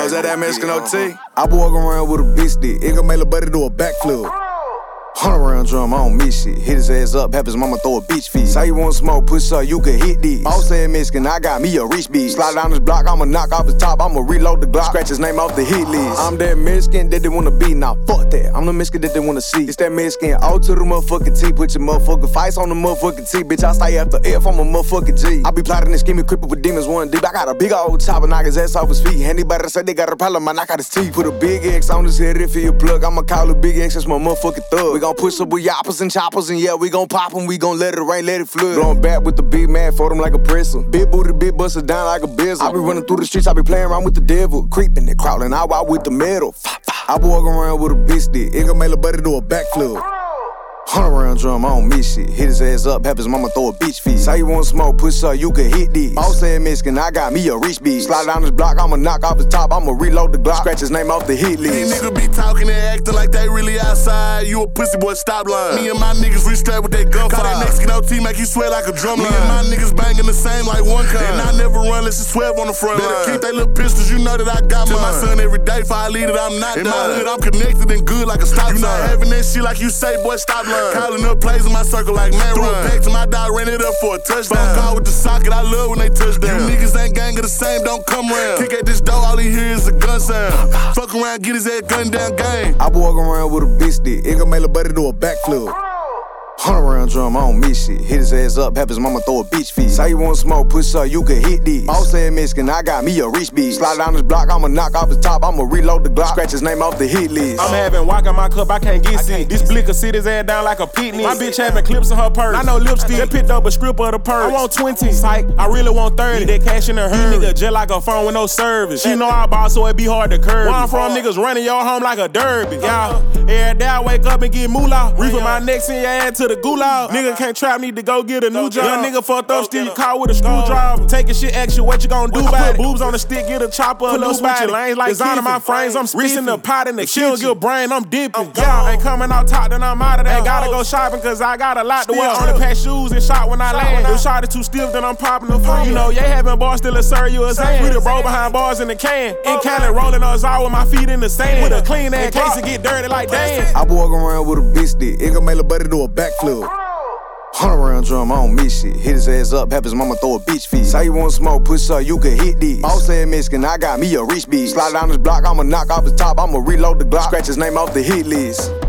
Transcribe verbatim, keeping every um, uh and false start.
was that that Mexican O T? I be walking around with a bitch stick. It gon' make a buddy do a backflip. Hundred round drum, I don't miss shit. Hit his ass up, have his mama throw a bitch feed. Say you want smoke, push up, you can hit this. Boss said Mexican, I got me a rich bitch. Slide down this block, I'ma knock off his top, I'ma reload the Glock. Scratch his name off the hit list. I'm that Mexican that they wanna be, now fuck that. I'm the Mexican that they wanna see. It's that Mexican O to the motherfucking T. Put your motherfucking fights on the motherfucking T. Bitch, I stay after F, I'm a motherfucking G. I be plotting and scheming, creeping with demons one deep. I got a big old chopper, knock his ass off his feet. Anybody that say they got a problem, I knock out his teeth. Put a big X on his head if he a plug. I'ma call a big X, that's my motherfucking thug. We gon' push up with y'all and choppers, and yeah, we gon' pop them, we gon' let it rain, let it flood. Blowing back with the big man, for them like a presser. Big booty, big buster down like a bizzle. I be running through the streets, I be playing around with the devil. Creeping and crawling, I walk with the metal. I be walking around with a bitch stick. It gon' make a buddy do a backflip. Hundred round drum, I don't miss shit. Hit his ass up, have his mama throw a bitch feed. Say you want smoke, push up, you can hit this. Boss said Mexican, I got me a rich bitch. Slide down this block, I'ma knock off his top, I'ma reload the Glock. Scratch his name off the hit list. These niggas be talking and acting like they really outside. You a pussy boy, stop lying. Me and my niggas reach straight with that gunfire. Call that Mexican O T, make you sweat like a drum line. Me and my niggas banging the same like one kind. And I never run unless it's twelve on the front line. Better keep they little pistols, you know that I got mine. Tell my son every day, if I lead it, I'm not done. In my hood, I'm connected and good like a stop sign. You not having that shit like you say, boy, stop lying. Calling up plays in my circle like man run. Threw it back to my dog, ran it up for a touchdown. Phone call with the socket, I love when they touch down. You niggas ain't gang of the same, don't come round. Kick at this door, all he hear is a gun sound. Fuck around, get his head gunned down gang. I be walking around with a bitch stick. It gon' make a buddy do a backflip. Hundred round drum, I don't miss shit. Hit his ass up, have his mama throw a bitch feed. Say you want smoke, push up, you can hit this. Boss said Mexican, I got me a rich bitch. Slide down this block, I'ma knock off his top, I'ma reload the Glock. Scratch his name off the hit list. I'm having walk in my cup, I can't get sick. This blicker sit his ass down like a picnic. My bitch having clips in her purse. I know lipstick, just picked up a strip of the purse. I want twenty, psych, I really want thirty. That cash in her nigga just like a phone with no service. She know I bought, so it be hard to curb. Where I'm from, niggas running your home like a derby. Y'all, every day I wake up and get moolah. Reefing my neck, send your ass to the gulag. Nigga can't trap, need to go get a new job. Young nigga fucked up, still you call with a screwdriver. Taking shit extra, what you gon' do about it? Put boobs on the stick, get a chopper, a little switching lanes like designing my frames. I'm reaching the pot in the kitchen. She don't get brain, I'm dipping. Yeah, ain't coming out top, then I'm out of there. Gotta go shopping, cause I got a lot to wear. Only pack shoes and shot when I land. If shot is too stiff, then I'm popping the phone. You know, yeah, having bars still a sir, you a Zan. We the bro behind bars in the can. In Cali, rolling us out with my feet in the sand. With a clean ass case and get dirty like Dan. I be walking around with a bitch stick. It gon' make a buddy do a backflip. Hundred round drum, I don't miss shit. Hit his ass up, have his mama throw a bitch feed. Say you want smoke, push up, you can hit this. Boss said Mexican, I got me a rich bitch. Slide down this block, I'ma knock off his top, I'ma reload the Glock. Scratch his name off the hit list.